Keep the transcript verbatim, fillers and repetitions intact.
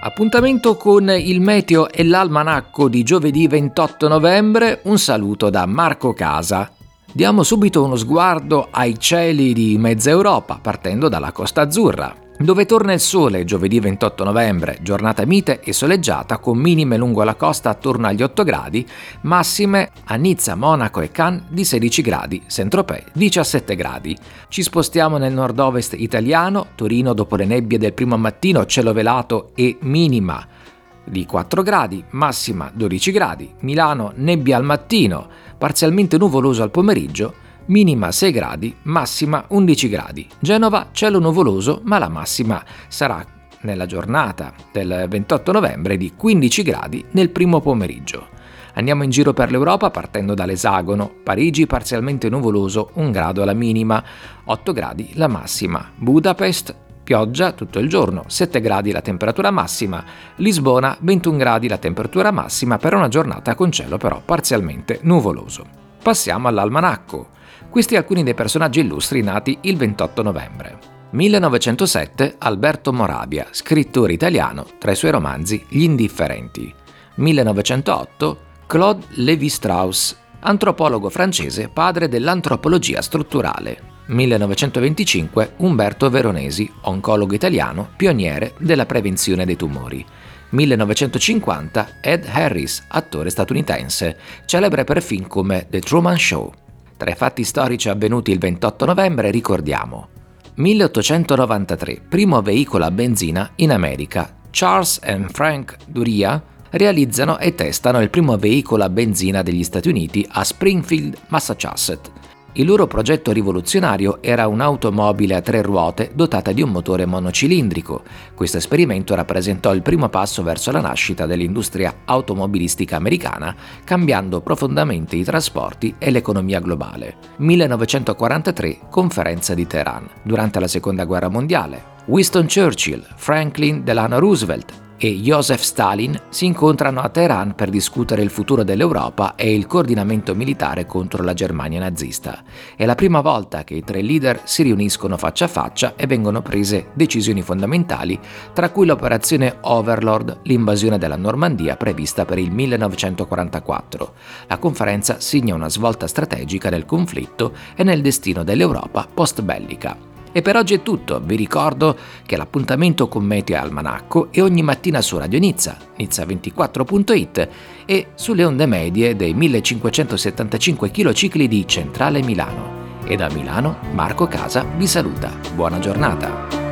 Appuntamento con il meteo e l'almanacco di giovedì ventotto novembre, un saluto da Marco Casa. Diamo subito uno sguardo ai cieli di mezza Europa, partendo dalla Costa Azzurra, dove torna il sole giovedì ventotto novembre, giornata mite e soleggiata con minime lungo la costa attorno agli otto gradi, massime a Nizza, Monaco e Cannes di sedici gradi, Saint-Tropez diciassette gradi. Ci spostiamo nel nord-ovest italiano, Torino dopo le nebbie del primo mattino, cielo velato e minima di quattro gradi, massima dodici gradi, Milano nebbia al mattino, parzialmente nuvoloso al pomeriggio, minima sei gradi, massima undici gradi. Genova cielo nuvoloso, ma la massima sarà nella giornata del ventotto novembre di quindici gradi nel primo pomeriggio. Andiamo in giro per l'Europa partendo dall'esagono. Parigi parzialmente nuvoloso, un grado la minima, otto gradi la massima. Budapest pioggia tutto il giorno, sette gradi la temperatura massima. Lisbona ventuno gradi la temperatura massima per una giornata con cielo però parzialmente nuvoloso. Passiamo all'almanacco. Questi alcuni dei personaggi illustri nati il ventotto novembre. millenovecentosette Alberto Moravia, scrittore italiano, tra i suoi romanzi Gli indifferenti. millenovecentootto Claude Lévi-Strauss, antropologo francese, padre dell'antropologia strutturale. millenovecentoventicinque Umberto Veronesi, oncologo italiano, pioniere della prevenzione dei tumori. millenovecentocinquanta Ed Harris, attore statunitense, celebre per film come The Truman Show. Tra i fatti storici avvenuti il ventotto novembre ricordiamo: milleottocentonovantatré, primo veicolo a benzina in America. Charles and Frank Duryea realizzano e testano il primo veicolo a benzina degli Stati Uniti a Springfield, Massachusetts. Il loro progetto rivoluzionario era un'automobile a tre ruote dotata di un motore monocilindrico. Questo esperimento rappresentò il primo passo verso la nascita dell'industria automobilistica americana, cambiando profondamente i trasporti e l'economia globale. millenovecentoquarantatré Conferenza di Teheran. Durante la Seconda Guerra Mondiale, Winston Churchill, Franklin Delano Roosevelt e Joseph Stalin si incontrano a Teheran per discutere il futuro dell'Europa e il coordinamento militare contro la Germania nazista. È la prima volta che i tre leader si riuniscono faccia a faccia e vengono prese decisioni fondamentali, tra cui l'operazione Overlord, l'invasione della Normandia prevista per il millenovecentoquarantaquattro. La conferenza segna una svolta strategica nel conflitto e nel destino dell'Europa post-bellica. E per oggi è tutto, vi ricordo che l'appuntamento con Meteo e Almanacco è ogni mattina su Radio Nizza, nizza ventiquattro punto it e sulle onde medie dei millecinquecentosettantacinque kHz di Centrale Milano. E da Milano Marco Casa vi saluta, buona giornata!